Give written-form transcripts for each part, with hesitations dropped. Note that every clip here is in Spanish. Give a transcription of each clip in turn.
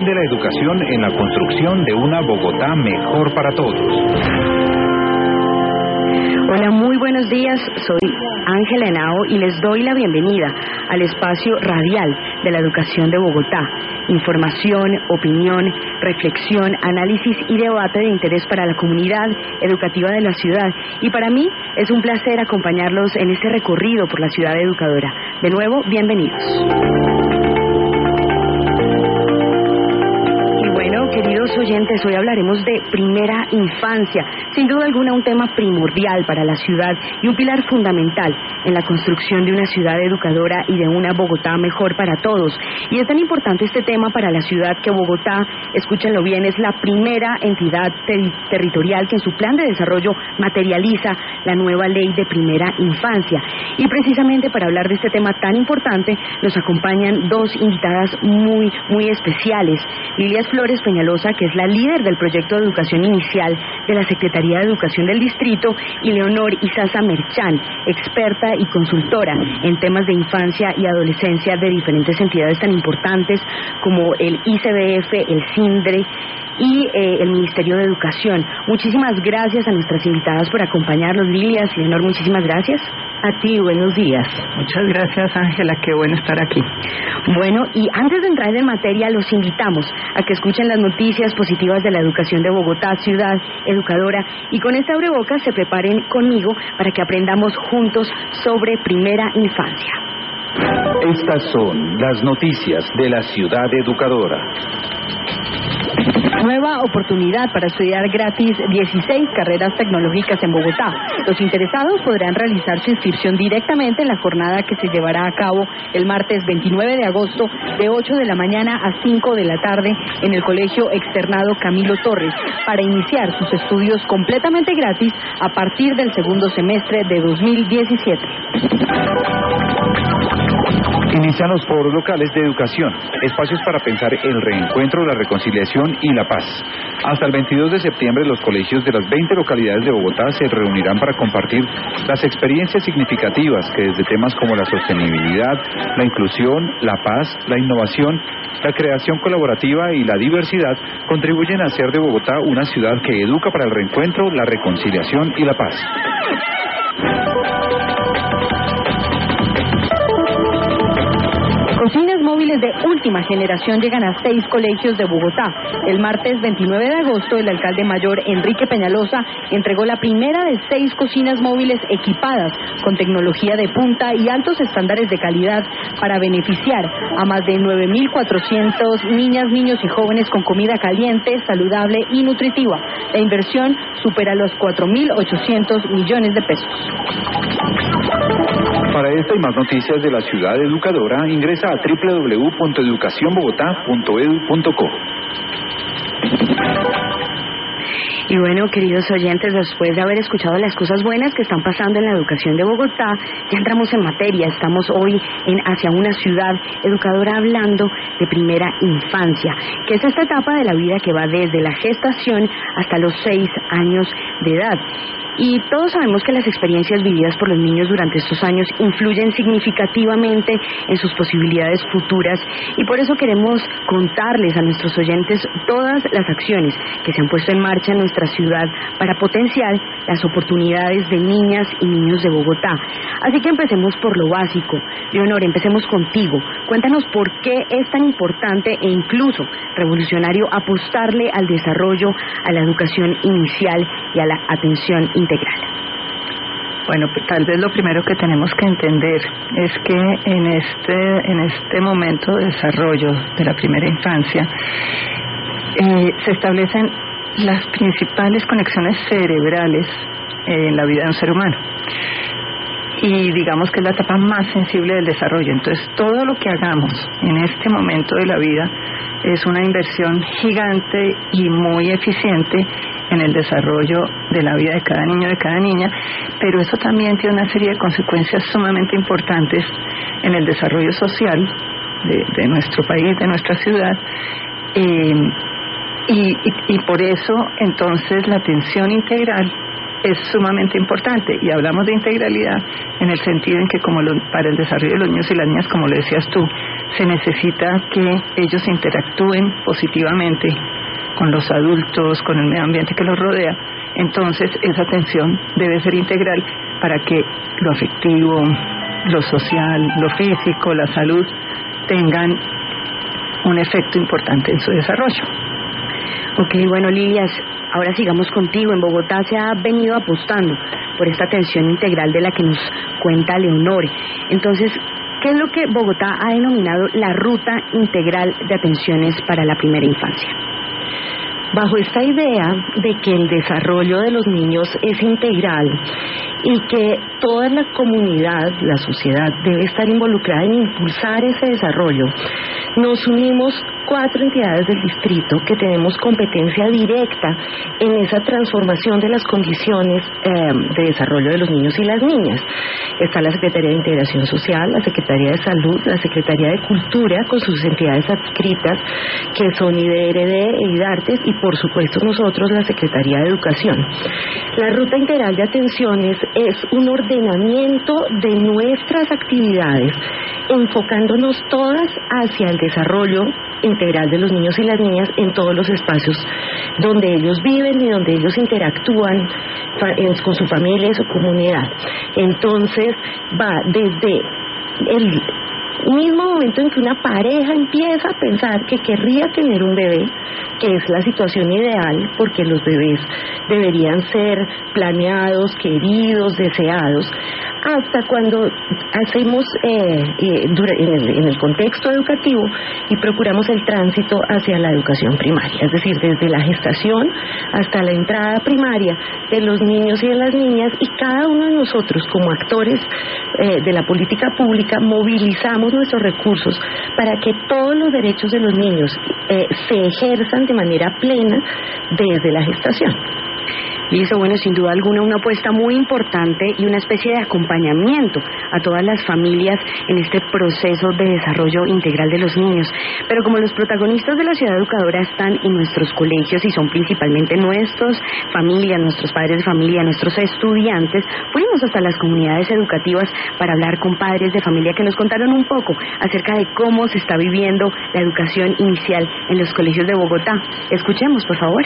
de la educación en la construcción de una Bogotá mejor para todos. Hola, muy buenos días, soy Ángela Henao y les doy la bienvenida al espacio radial de la educación de Bogotá. Información, opinión, reflexión, análisis y debate de interés para la comunidad educativa de la ciudad. Y para mí es un placer acompañarlos en este recorrido por la ciudad educadora. De nuevo, bienvenidos. Bueno, queridos oyentes, hoy hablaremos de primera infancia, sin duda alguna un tema primordial para la ciudad y un pilar fundamental en la construcción de una ciudad educadora y de una Bogotá mejor para todos. Y es tan importante este tema para la ciudad que Bogotá, escúchenlo bien, es la primera entidad territorial que en su plan de desarrollo materializa la nueva ley de primera infancia. Y precisamente para hablar de este tema tan importante nos acompañan dos invitadas muy especiales. Lilia Flores Peñalosa, que es la líder del proyecto de educación inicial de la Secretaría de Educación del Distrito, y Leonor Izaza Merchán, experta y consultora en temas de infancia y adolescencia de diferentes entidades tan importantes como el ICBF, el SINDRE y el Ministerio de Educación. Muchísimas gracias a nuestras invitadas por acompañarnos. Lilia, Leonor, muchísimas gracias. A ti, buenos días. Muchas gracias, Ángela, qué bueno estar aquí. Bueno, y antes de entrar en materia, los invitamos a que escuchen las noticias positivas de la educación de Bogotá, ciudad educadora, y con este abrebocas se preparen conmigo para que aprendamos juntos sobre primera infancia. Estas son las noticias de la ciudad educadora. Nueva oportunidad para estudiar gratis 16 carreras tecnológicas en Bogotá. Los interesados podrán realizar su inscripción directamente en la jornada que se llevará a cabo el martes 29 de agosto de 8 de la mañana a 5 de la tarde en el Colegio Externado Camilo Torres para iniciar sus estudios completamente gratis a partir del segundo semestre de 2017. Inician los foros locales de educación, espacios para pensar el reencuentro, la reconciliación y la paz. Hasta el 22 de septiembre los colegios de las 20 localidades de Bogotá se reunirán para compartir las experiencias significativas que desde temas como la sostenibilidad, la inclusión, la paz, la innovación, la creación colaborativa y la diversidad contribuyen a hacer de Bogotá una ciudad que educa para el reencuentro, la reconciliación y la paz. Cocinas móviles de última generación llegan a 6 colegios de Bogotá. El martes 29 de agosto, el alcalde mayor Enrique Peñalosa entregó la primera de 6 cocinas móviles equipadas con tecnología de punta y altos estándares de calidad para beneficiar a más de 9.400 niñas, niños y jóvenes con comida caliente, saludable y nutritiva. La inversión supera los 4.800 millones de pesos. Para esta y más noticias de la ciudad educadora, ingresa a www.educacionbogotá.edu.co. Y bueno, queridos oyentes, después de haber escuchado las cosas buenas que están pasando en la educación de Bogotá, ya entramos en materia. Estamos hoy en Hacia una ciudad educadora hablando de primera infancia, que es esta etapa de la vida que va desde la gestación hasta los 6 años de edad. Y todos sabemos que las experiencias vividas por los niños durante estos años influyen significativamente en sus posibilidades futuras, y por eso queremos contarles a nuestros oyentes todas las acciones que se han puesto en marcha en nuestra ciudad para potenciar las oportunidades de niñas y niños de Bogotá. Así que empecemos por lo básico. Leonor, empecemos contigo. Cuéntanos por qué es tan importante e incluso revolucionario apostarle al desarrollo, a la educación inicial y a la atención integral. Bueno, pues tal vez lo primero que tenemos que entender es que en este momento de desarrollo de la primera infancia se establecen las principales conexiones cerebrales en la vida de un ser humano. Y digamos que es la etapa más sensible del desarrollo. Entonces, todo lo que hagamos en este momento de la vida es una inversión gigante y muy eficiente en el desarrollo de la vida de cada niño, de cada niña, pero eso también tiene una serie de consecuencias sumamente importantes en el desarrollo social de nuestro país, de nuestra ciudad, y por eso entonces la atención integral es sumamente importante, y hablamos de integralidad en el sentido en que para el desarrollo de los niños y las niñas, como lo decías tú, se necesita que ellos interactúen positivamente con los adultos, con el medio ambiente que los rodea. Entonces esa atención debe ser integral para que lo afectivo, lo social, lo físico, la salud tengan un efecto importante en su desarrollo. Ok, bueno, Lilias, ahora sigamos contigo. En Bogotá se ha venido apostando por esta atención integral de la que nos cuenta Leonor. Entonces, ¿qué es lo que Bogotá ha denominado la ruta integral de atenciones para la primera infancia? Bajo esta idea de que el desarrollo de los niños es integral y que toda la comunidad, la sociedad, debe estar involucrada en impulsar ese desarrollo, nos unimos 4 entidades del distrito que tenemos competencia directa en esa transformación de las condiciones de desarrollo de los niños y las niñas. Está la Secretaría de Integración Social, la Secretaría de Salud, la Secretaría de Cultura con sus entidades adscritas que son IDRD e IDARTES, y por supuesto nosotros, la Secretaría de Educación. La Ruta Integral de Atenciones es un ordenamiento de nuestras actividades, enfocándonos todas hacia el desarrollo integral de los niños y las niñas en todos los espacios donde ellos viven y donde ellos interactúan con su familia y su comunidad. Entonces va desde el mismo momento en que una pareja empieza a pensar que querría tener un bebé, que es la situación ideal, porque los bebés deberían ser planeados, queridos, deseados, hasta cuando hacemos en el contexto educativo y procuramos el tránsito hacia la educación primaria, es decir, desde la gestación hasta la entrada primaria de los niños y de las niñas, y cada uno de nosotros como actores de la política pública movilizamos nuestros recursos para que todos los derechos de los niños se ejerzan de manera plena desde la gestación. Listo, bueno, sin duda alguna una apuesta muy importante y una especie de acompañamiento a todas las familias en este proceso de desarrollo integral de los niños. Pero como los protagonistas de la ciudad educadora están en nuestros colegios y son principalmente nuestras familias, nuestros padres de familia, nuestros estudiantes, fuimos hasta las comunidades educativas para hablar con padres de familia que nos contaron un poco acerca de cómo se está viviendo la educación inicial en los colegios de Bogotá. Escuchemos, por favor.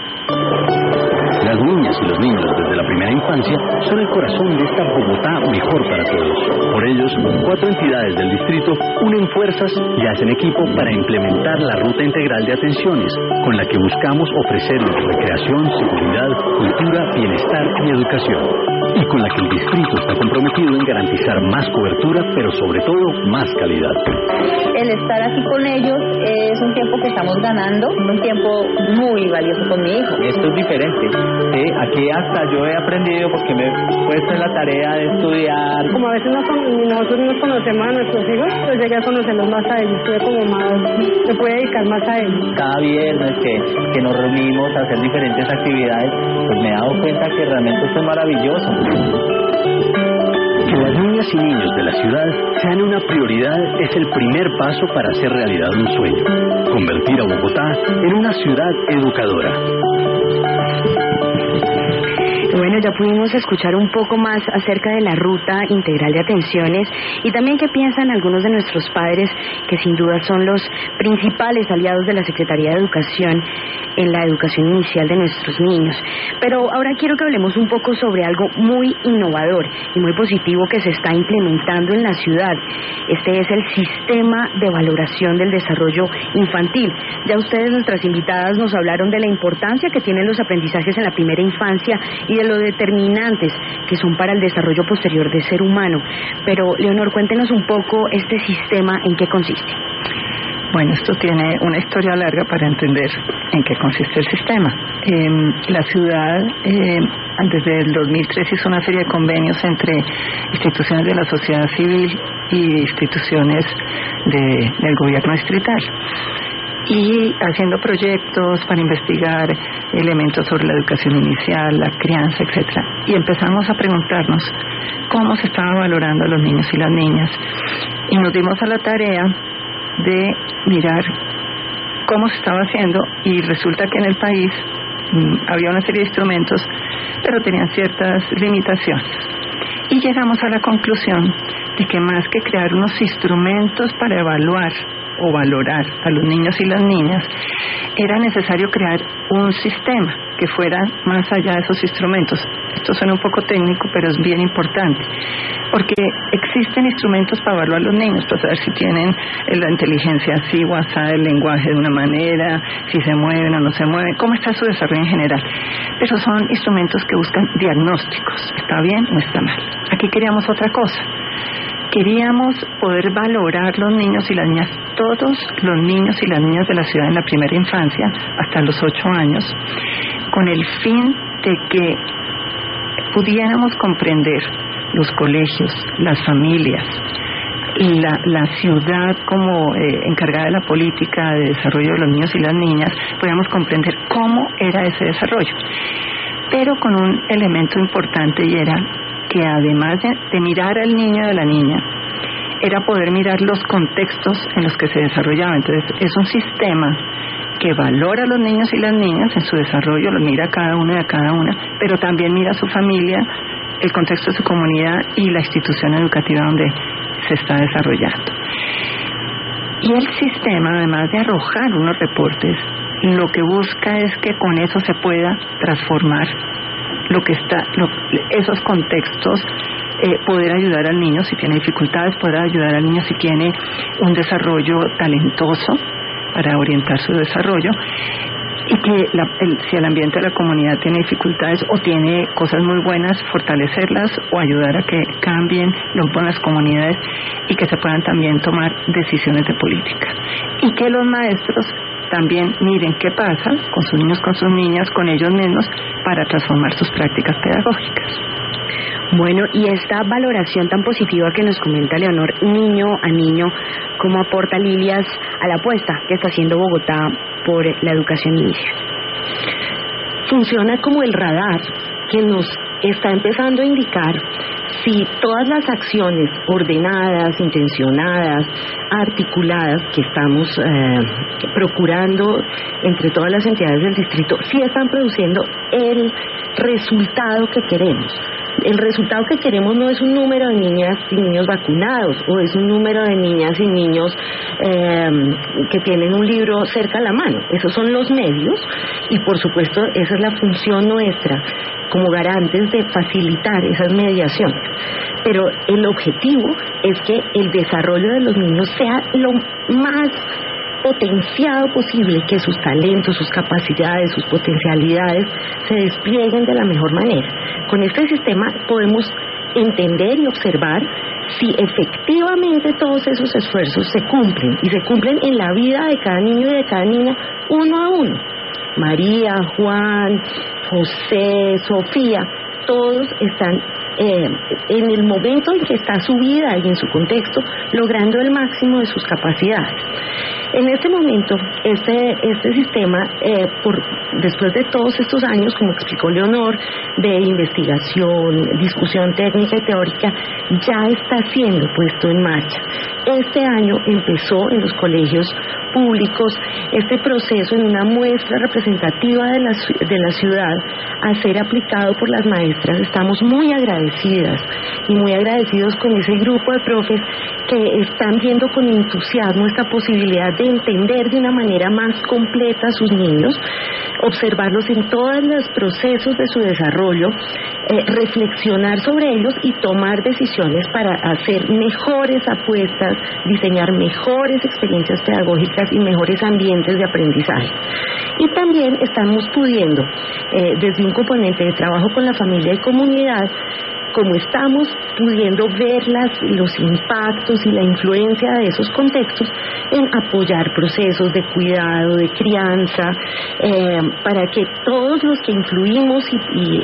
Las niñas y los niños desde la primera infancia son el corazón de esta Bogotá mejor para todos. Por ellos, 4 entidades del distrito unen fuerzas y hacen equipo para implementar la Ruta Integral de Atenciones, con la que buscamos ofrecerles recreación, seguridad, cultura, bienestar y educación. Y con la que el distrito está comprometido en garantizar más cobertura, pero sobre todo más calidad. El estar aquí con ellos es un tiempo que estamos ganando, un tiempo muy valioso con mi hijo. Esto es diferente, ¿sí? Aquí hasta yo he aprendido porque me he puesto en la tarea de estudiar. Como a veces nosotros nos conocemos a nuestros hijos, pues llegué a conocerlos más a ellos, me pude dedicar más a ellos. Cada viernes que nos reunimos a hacer diferentes actividades, pues me he dado cuenta que realmente esto es maravilloso. Que las niñas y niños de la ciudad sean una prioridad es el primer paso para hacer realidad un sueño: convertir a Bogotá en una ciudad educadora. Bueno, ya pudimos escuchar un poco más acerca de la Ruta Integral de Atenciones y también qué piensan algunos de nuestros padres, que sin duda son los principales aliados de la Secretaría de Educación en la educación inicial de nuestros niños. Pero ahora quiero que hablemos un poco sobre algo muy innovador y muy positivo que se está implementando en la ciudad. Este es el Sistema de Valoración del Desarrollo Infantil. Ya ustedes, nuestras invitadas, nos hablaron de la importancia que tienen los aprendizajes en la primera infancia y de lo determinantes que son para el desarrollo posterior del ser humano. Pero, Leonor, cuéntenos un poco este sistema, ¿en qué consiste? Bueno, esto tiene una historia larga para entender en qué consiste el sistema. La ciudad, desde el 2003, hizo una serie de convenios entre instituciones de la sociedad civil y instituciones del gobierno distrital, y haciendo proyectos para investigar elementos sobre la educación inicial, la crianza, etcétera. Y empezamos a preguntarnos cómo se estaba valorando a los niños y las niñas, y nos dimos a la tarea de mirar cómo se estaba haciendo, y resulta que en el país había una serie de instrumentos, pero tenían ciertas limitaciones. Y llegamos a la conclusión de que más que crear unos instrumentos para evaluar o valorar a los niños y las niñas, era necesario crear un sistema que fuera más allá de esos instrumentos. Esto suena un poco técnico, pero es bien importante, porque existen instrumentos para evaluar a los niños, para saber si tienen la inteligencia así o así, el lenguaje de una manera, si se mueven o no se mueven, cómo está su desarrollo en general. Pero son instrumentos que buscan diagnósticos, ¿está bien o está mal? Aquí queríamos otra cosa. Queríamos poder valorar los niños y las niñas, todos los niños y las niñas de la ciudad en la primera infancia, hasta los 8 años, con el fin de que pudiéramos comprender los colegios, las familias, la ciudad como encargada de la política de desarrollo de los niños y las niñas, podíamos comprender cómo era ese desarrollo. Pero con un elemento importante, y era que además de mirar al niño y a la niña, era poder mirar los contextos en los que se desarrollaba. Entonces, es un sistema que valora a los niños y las niñas en su desarrollo, los mira a cada uno y a cada una, pero también mira a su familia, el contexto de su comunidad y la institución educativa donde se está desarrollando. Y el sistema, además de arrojar unos reportes, lo que busca es que con eso se pueda transformar esos contextos, poder ayudar al niño si tiene dificultades, poder ayudar al niño si tiene un desarrollo talentoso para orientar su desarrollo, y que si el ambiente de la comunidad tiene dificultades o tiene cosas muy buenas, fortalecerlas o ayudar a que cambien las comunidades y que se puedan también tomar decisiones de política. Y que los maestros también miren qué pasa con sus niños, con sus niñas, con ellos mismos, para transformar sus prácticas pedagógicas. Bueno, y esta valoración tan positiva que nos comenta Leonor, niño a niño, ¿cómo aporta Lilias a la apuesta que está haciendo Bogotá por la educación inicial? Funciona como el radar que nos está empezando a indicar si todas las acciones ordenadas, intencionadas, articuladas que estamos procurando entre todas las entidades del distrito, si están produciendo el resultado que queremos. El resultado que queremos no es un número de niñas y niños vacunados, o es un número de niñas y niños que tienen un libro cerca a la mano. Esos son los medios, y por supuesto esa es la función nuestra como garantes de facilitar esas mediaciones. Pero el objetivo es que el desarrollo de los niños sea lo más potenciado posible, que sus talentos, sus capacidades, sus potencialidades se desplieguen de la mejor manera. Con este sistema podemos entender y observar si efectivamente todos esos esfuerzos se cumplen, y se cumplen en la vida de cada niño y de cada niña, uno a uno. María, Juan, José, Sofía, todos están en el momento en que está su vida y en su contexto, logrando el máximo de sus capacidades. En este momento, este sistema, después de todos estos años, como explicó Leonor, de investigación, discusión técnica y teórica, ya está siendo puesto en marcha. Este año empezó en los colegios públicos este proceso en una muestra representativa de la ciudad a ser aplicado por las maestras. Estamos muy agradecidas y muy agradecidos con ese grupo de profes que están viendo con entusiasmo esta posibilidad de entender de una manera más completa a sus niños, observarlos en todos los procesos de su desarrollo, reflexionar sobre ellos y tomar decisiones para hacer mejores apuestas, diseñar mejores experiencias pedagógicas y mejores ambientes de aprendizaje. Y también estamos pudiendo, desde un componente de trabajo con la familia y comunidad, como estamos pudiendo ver los impactos y la influencia de esos contextos en apoyar procesos de cuidado, de crianza, para que todos los que influimos y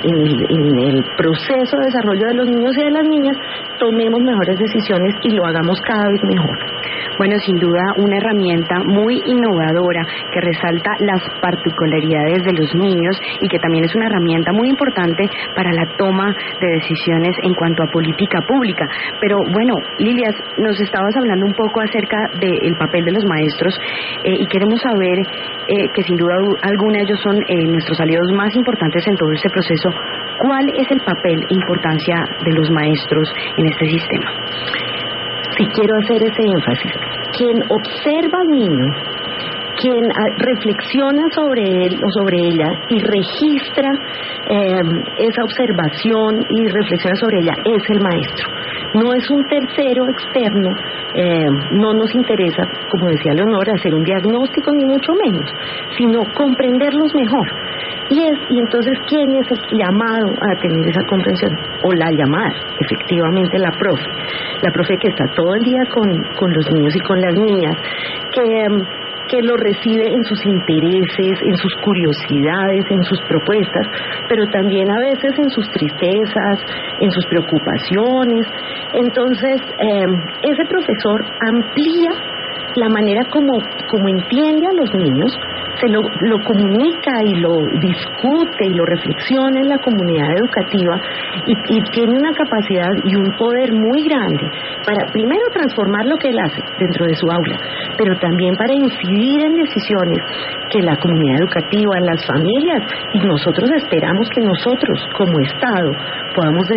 en el proceso de desarrollo de los niños y de las niñas tomemos mejores decisiones y lo hagamos cada vez mejor. Bueno, sin duda una herramienta muy innovadora que resalta las particularidades de los niños y que también es una herramienta muy importante para la toma de decisiones en cuanto a política pública. Pero bueno, Lilias, nos estabas hablando un poco acerca del papel de los maestros y queremos saber que sin duda alguna ellos son nuestros aliados más importantes en todo este proceso. ¿Cuál es el papel e importancia de los maestros en este sistema? Sí, quiero hacer ese énfasis. Quien observa al niño, quien reflexiona sobre él o sobre ella y registra esa observación y reflexiona sobre ella es el maestro. No es un tercero externo, no nos interesa, como decía Leonor, hacer un diagnóstico ni mucho menos, sino comprenderlos mejor. Y entonces, ¿quién es el llamado a tener esa comprensión? O la llamada, efectivamente, la profe que está todo el día con los niños y con las niñas, que lo recibe en sus intereses, en sus curiosidades, en sus propuestas, pero también a veces en sus tristezas, en sus preocupaciones. Entonces, ese profesor amplía la manera como entiende a los niños, se lo comunica y lo discute y lo reflexiona en la comunidad educativa y tiene una capacidad y un poder muy grande para primero transformar lo que él hace dentro de su aula, pero también para incidir en decisiones que la comunidad educativa, las familias y nosotros esperamos que nosotros como Estado podamos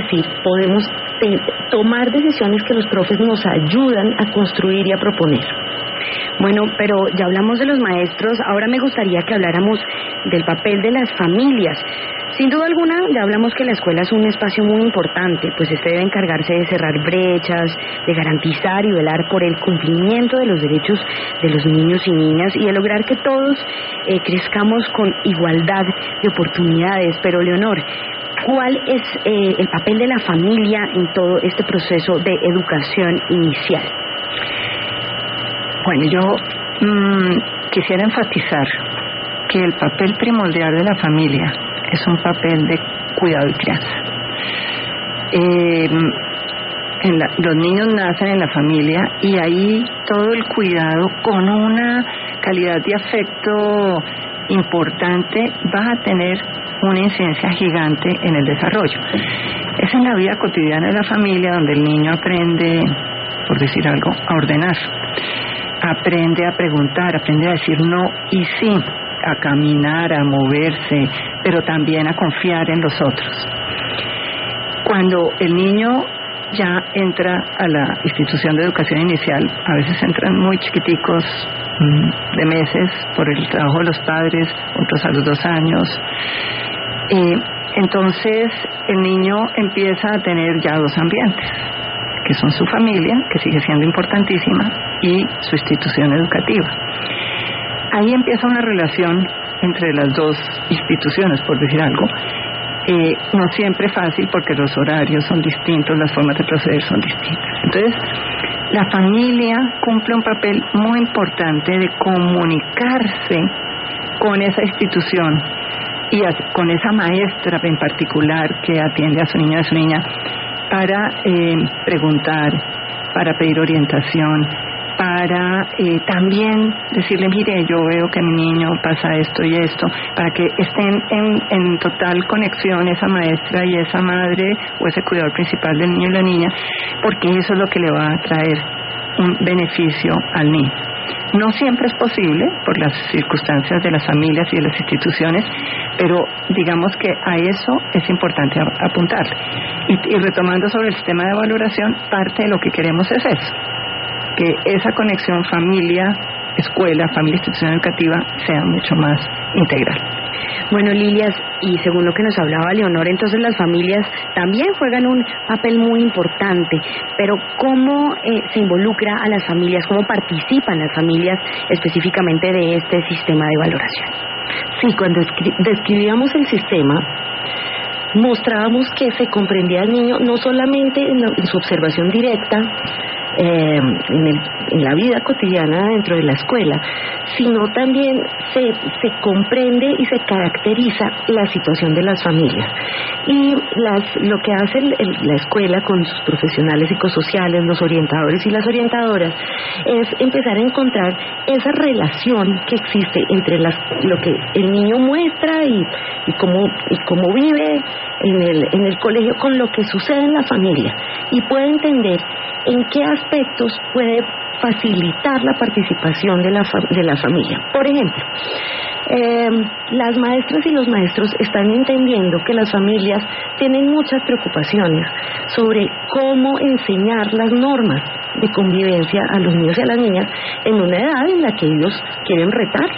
tomar decisiones que los profes nos ayudan a construir y a proponer. Bueno, pero ya hablamos de los maestros, ahora me gustaría que habláramos del papel de las familias. Sin duda alguna, ya hablamos que la escuela es un espacio muy importante, pues este debe encargarse de cerrar brechas, de garantizar y velar por el cumplimiento de los derechos de los niños y niñas y de lograr que todos crezcamos con igualdad de oportunidades. Pero, Leonor, ¿cuál es el papel de la familia en todo este proceso de educación inicial? Bueno, yo quisiera enfatizar que el papel primordial de la familia es un papel de cuidado y crianza. Los niños nacen en la familia y ahí todo el cuidado con una calidad de afecto importante va a tener una incidencia gigante en el desarrollo. Es en la vida cotidiana de la familia donde el niño aprende, por decir algo, a ordenar. Aprende a preguntar, aprende a decir no y sí, a caminar, a moverse, pero también a confiar en los otros. Cuando el niño ya entra a la institución de educación inicial, a veces entran muy chiquiticos, de meses, por el trabajo de los padres, otros a los 2 años. Entonces el niño empieza a tener ya 2 ambientes, que son su familia, que sigue siendo importantísima, y su institución educativa. Ahí empieza una relación entre las 2 instituciones, por decir algo, no siempre fácil porque los horarios son distintos, las formas de proceder son distintas. Entonces, la familia cumple un papel muy importante de comunicarse con esa institución y con esa maestra en particular que atiende a su niño o a su niña, para preguntar, para pedir orientación, para también decirle, mire, yo veo que mi niño pasa esto y esto, para que estén en total conexión esa maestra y esa madre o ese cuidador principal del niño y la niña, porque eso es lo que le va a traer un beneficio al niño. No siempre es posible por las circunstancias de las familias y de las instituciones, pero digamos que a eso es importante apuntar. Y retomando sobre el sistema de valoración, parte de lo que queremos es eso, que esa conexión familia-escuela, familia-institución educativa sea mucho más integral. Bueno, Lilias, y según lo que nos hablaba Leonor, entonces las familias también juegan un papel muy importante, pero ¿cómo se involucra a las familias, cómo participan las familias específicamente de este sistema de valoración? Sí, cuando describíamos el sistema, mostrábamos que se comprendía al niño no solamente en su observación directa, en la vida cotidiana dentro de la escuela, sino también se comprende y se caracteriza la situación de las familias. Y lo que hace la escuela con sus profesionales psicosociales, los orientadores y las orientadoras, es empezar a encontrar esa relación que existe entre lo que el niño muestra y cómo vive en el colegio con lo que sucede en la familia, y puede entender en qué aspectos puede facilitar la participación de la familia. Por ejemplo, las maestras y los maestros están entendiendo que las familias tienen muchas preocupaciones sobre cómo enseñar las normas de convivencia a los niños y a las niñas en una edad en la que ellos quieren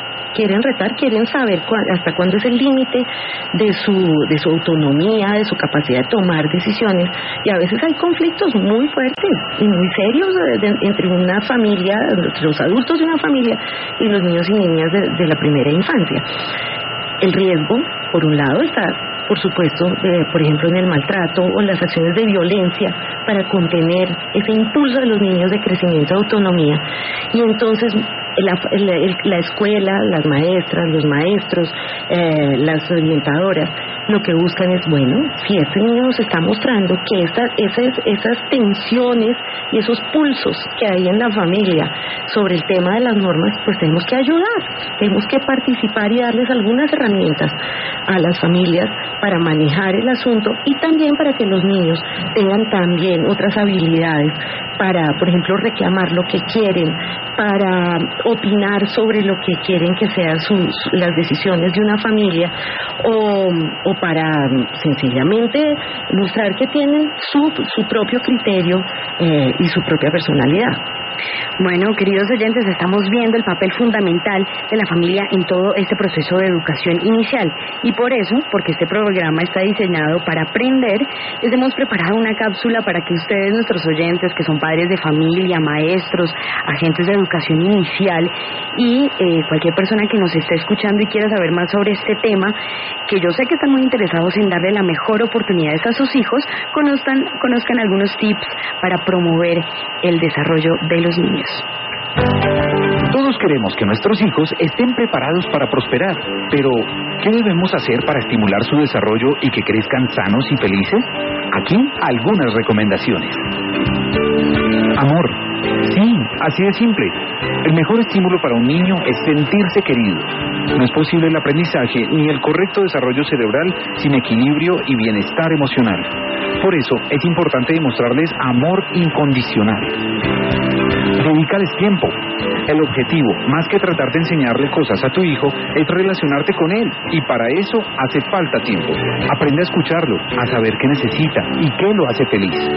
saber hasta cuándo es el límite de su autonomía, de su capacidad de tomar decisiones, y a veces hay conflictos muy fuertes y muy serios entre una familia, entre los adultos de una familia y los niños y niñas de la primera infancia. El riesgo, por un lado, está, por supuesto, por ejemplo, en el maltrato o las acciones de violencia para contener ese impulso de los niños de crecimiento de autonomía. Y entonces la escuela, las maestras, los maestros, las orientadoras, lo que buscan es, bueno, si este niño nos está mostrando que esas tensiones y esos pulsos que hay en la familia sobre el tema de las normas, pues tenemos que ayudar, tenemos que participar y darles algunas herramientas a las familias para manejar el asunto, y también para que los niños tengan también otras habilidades para, por ejemplo, reclamar lo que quieren, para opinar sobre lo que quieren que sean las decisiones de una familia, o para sencillamente mostrar que tienen su propio criterio y su propia personalidad. Bueno, queridos oyentes, estamos viendo el papel fundamental de la familia en todo este proceso de educación inicial, y por eso, porque este programa está diseñado para aprender, les hemos preparado una cápsula para que ustedes, nuestros oyentes, que son padres de familia, maestros, agentes de educación inicial y cualquier persona que nos esté escuchando y quiera saber más sobre este tema, que yo sé que están muy interesados en darle la mejor oportunidad a sus hijos, conozcan algunos tips para promover el desarrollo de los niños. Todos queremos que nuestros hijos estén preparados para prosperar, pero ¿qué debemos hacer para estimular su desarrollo y que crezcan sanos y felices? Aquí algunas recomendaciones. Amor. Sí, así de simple. El mejor estímulo para un niño es sentirse querido. No es posible el aprendizaje ni el correcto desarrollo cerebral sin equilibrio y bienestar emocional. Por eso es importante demostrarles amor incondicional. Dedícales tiempo. El objetivo, más que tratar de enseñarle cosas a tu hijo, es relacionarte con él, y para eso hace falta tiempo. Aprende a escucharlo, a saber qué necesita y qué lo hace feliz.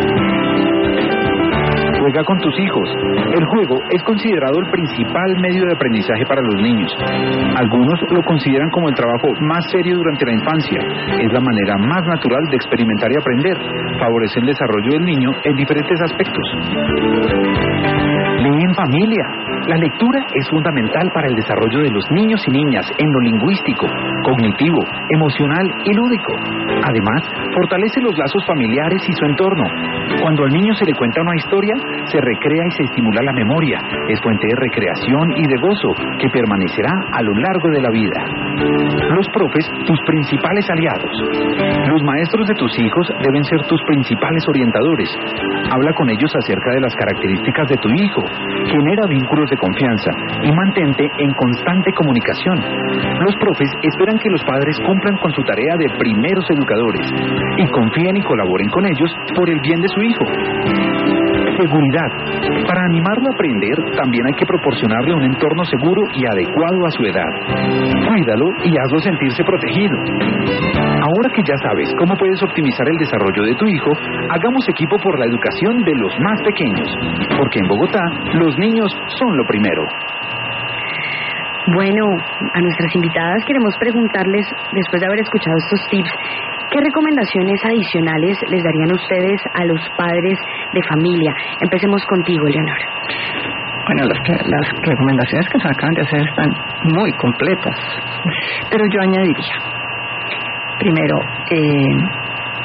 Juega con tus hijos. El juego es considerado el principal medio de aprendizaje para los niños. Algunos lo consideran como el trabajo más serio durante la infancia. Es la manera más natural de experimentar y aprender. Favorece el desarrollo del niño en diferentes aspectos. Lee en familia. La lectura es fundamental para el desarrollo de los niños y niñas en lo lingüístico, cognitivo, emocional y lúdico. Además, fortalece los lazos familiares y su entorno. Cuando al niño se le cuenta una historia, se recrea y se estimula la memoria. Es fuente de recreación y de gozo que permanecerá a lo largo de la vida. Los profes, tus principales aliados. Los maestros de tus hijos deben ser tus principales orientadores. Habla con ellos acerca de las características de tu hijo. Genera vínculos de confianza y mantente en constante comunicación. Los profes esperan que los padres cumplan con su tarea de primeros educadores y confíen y colaboren con ellos por el bien de su hijo. Seguridad. Para animarlo a aprender, también hay que proporcionarle un entorno seguro y adecuado a su edad. Cuídalo y hazlo sentirse protegido. Ahora que ya sabes cómo puedes optimizar el desarrollo de tu hijo, hagamos equipo por la educación de los más pequeños, porque en Bogotá los niños son lo primero. Bueno, a nuestras invitadas queremos preguntarles, después de haber escuchado estos tips, ¿qué recomendaciones adicionales les darían ustedes a los padres de familia? Empecemos contigo, Leonor. Bueno, las recomendaciones que se acaban de hacer están muy completas, pero yo añadiría, primero,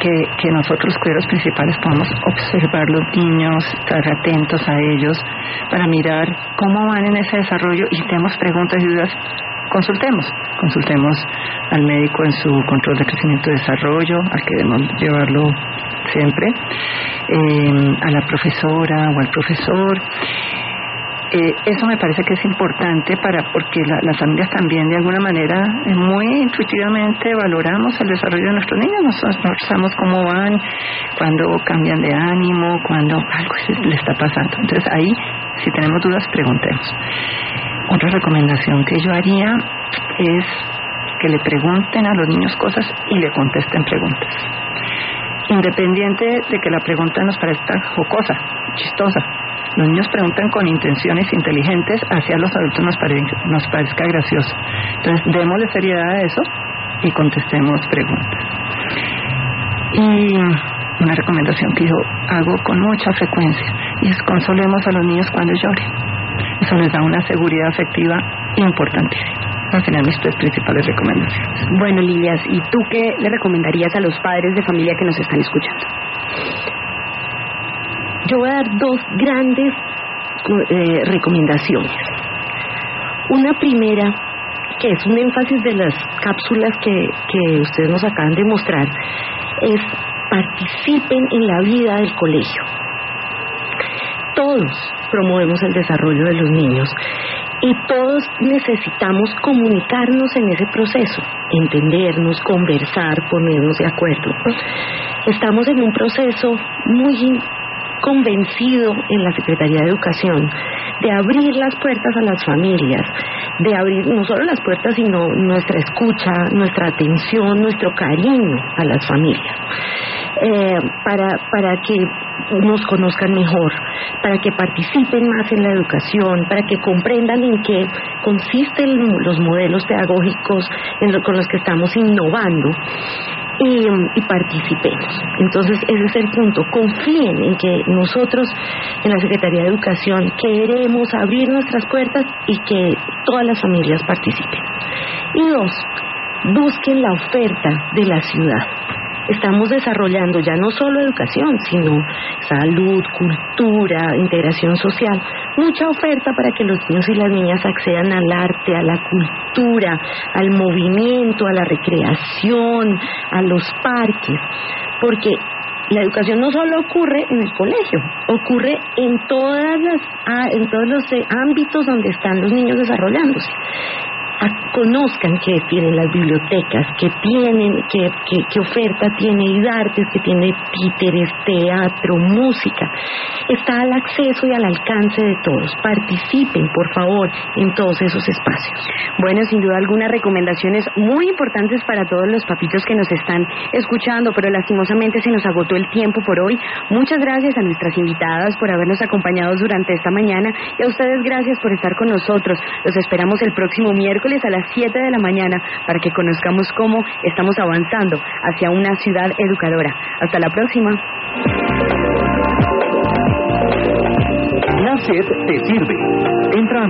que nosotros, cuidadores principales, podamos observar los niños, estar atentos a ellos, para mirar cómo van en ese desarrollo y tenemos preguntas y dudas. Consultemos al médico en su control de crecimiento y desarrollo, al que debemos llevarlo siempre, a la profesora o al profesor. Eso me parece que es importante porque las familias también de alguna manera muy intuitivamente valoramos el desarrollo de nuestros niños. Nosotros sabemos cómo van, cuando cambian de ánimo, cuando algo le está pasando. Entonces ahí, si tenemos dudas, preguntemos. Otra recomendación que yo haría es que le pregunten a los niños cosas y le contesten preguntas. Independiente de que la pregunta nos parezca jocosa, chistosa. Los niños preguntan con intenciones inteligentes, hacia los adultos nos parezca gracioso. Entonces, démosle seriedad a eso y contestemos preguntas. Y una recomendación que yo hago con mucha frecuencia, y es consolemos a los niños cuando lloren. Eso les da una seguridad afectiva importantísima. Esas serían mis 3 principales recomendaciones. Bueno, Lilias, ¿y tú qué le recomendarías a los padres de familia que nos están escuchando? Yo voy a dar 2 grandes recomendaciones. Una primera, que es un énfasis de las cápsulas que ustedes nos acaban de mostrar, es participen en la vida del colegio. Todos promovemos el desarrollo de los niños y todos necesitamos comunicarnos en ese proceso, entendernos, conversar, ponernos de acuerdo. Estamos en un proceso muy convencido en la Secretaría de Educación de abrir las puertas a las familias, de abrir no solo las puertas, sino nuestra escucha, nuestra atención, nuestro cariño a las familias, para que nos conozcan mejor, para que participen más en la educación, para que comprendan en qué consisten los modelos pedagógicos con los que estamos innovando. Y participemos. Entonces ese es el punto. Confíen en que nosotros en la Secretaría de Educación queremos abrir nuestras puertas y que todas las familias participen. Y 2, busquen la oferta de la ciudad. Estamos desarrollando ya no solo educación, sino salud, cultura, integración social, mucha oferta para que los niños y las niñas accedan al arte, a la cultura, al movimiento, a la recreación, a los parques, porque la educación no solo ocurre en el colegio, ocurre en todos los ámbitos donde están los niños desarrollándose. Conozcan qué tienen las bibliotecas, qué oferta tiene IDARTES, que tiene títeres, teatro, música. Está al acceso y al alcance de todos. Participen, por favor, en todos esos espacios. Bueno, sin duda algunas recomendaciones muy importantes para todos los papitos que nos están escuchando, pero lastimosamente se nos agotó el tiempo por hoy. Muchas gracias a nuestras invitadas por habernos acompañado durante esta mañana y a ustedes gracias por estar con nosotros. Los esperamos el próximo miércoles a las 7 de la mañana para que conozcamos cómo estamos avanzando hacia una ciudad educadora. Hasta la próxima. La SED te sirve. Entra a